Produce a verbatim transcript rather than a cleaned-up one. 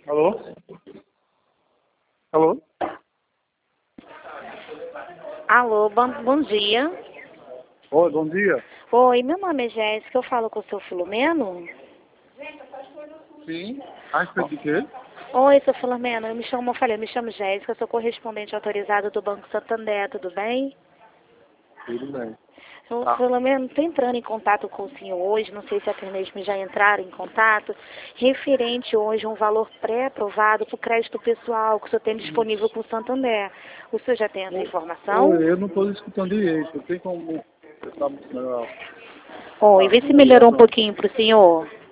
Alô? Alô? Alô, bom, bom dia. Oi, bom dia. Oi, meu nome é Jéssica, eu falo com o seu Filomeno? Sim. A respeito de quê? Oi, seu Filomeno, eu me chamo, eu falei, eu me chamo Jéssica, eu sou correspondente autorizada do Banco Santander, tudo bem? Tudo bem. O Tá. Filomeno, estou entrando em contato com o senhor hoje, não sei se até mesmo já entraram em contato, referente hoje a um valor pré-aprovado para o crédito pessoal que o senhor tem disponível com o Santander. O senhor já tem essa informação? Oi, eu não estou escutando direito. Tem como... Tá, melhor. Oi, Tá, vê se a melhorou um ligação. pouquinho para o senhor.